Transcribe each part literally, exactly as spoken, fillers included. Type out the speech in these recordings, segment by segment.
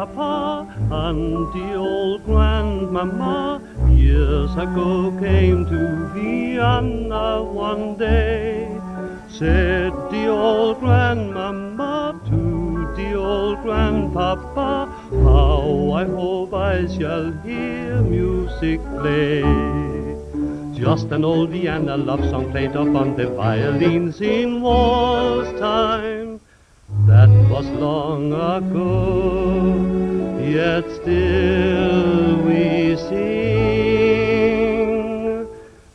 grandpapa and the old grandmama years ago came to Vienna one day. Said the old grandmama to the old grandpapa, how I hope I shall hear music play. Just an old Vienna love song played upon the violins in war's time. That was long ago, yet still we sing.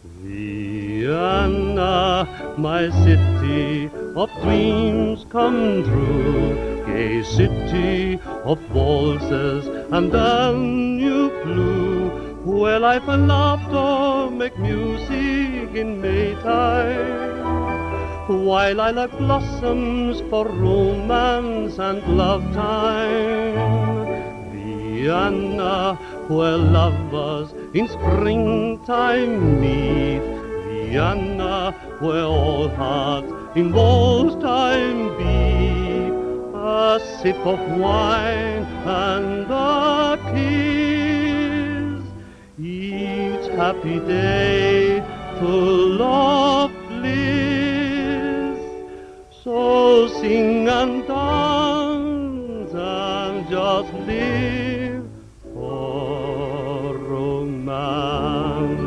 Vienna, my city of dreams come true, gay city of waltzes and Danube blue, where life and laughter make music in Maytime, while lilac blossoms for romance and love time. Vienna, where lovers in springtime meet. Vienna, where all hearts in waltz time beat. A sip of wine and a kiss, each happy day full of bliss. So sing and dance and just live for romance.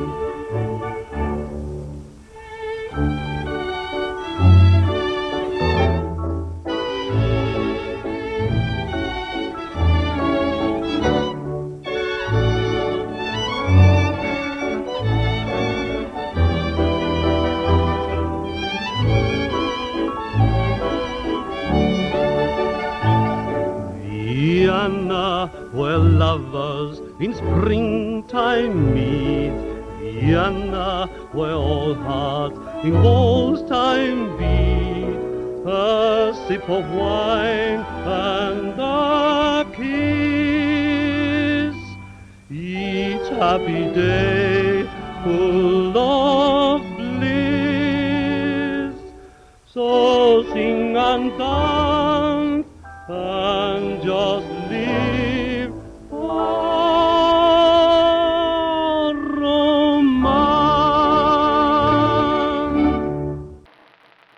Vienna, where lovers in springtime meet. Vienna, where all hearts in waltz time beat. A sip of wine and a kiss, each happy day full of bliss. So sing and dance and just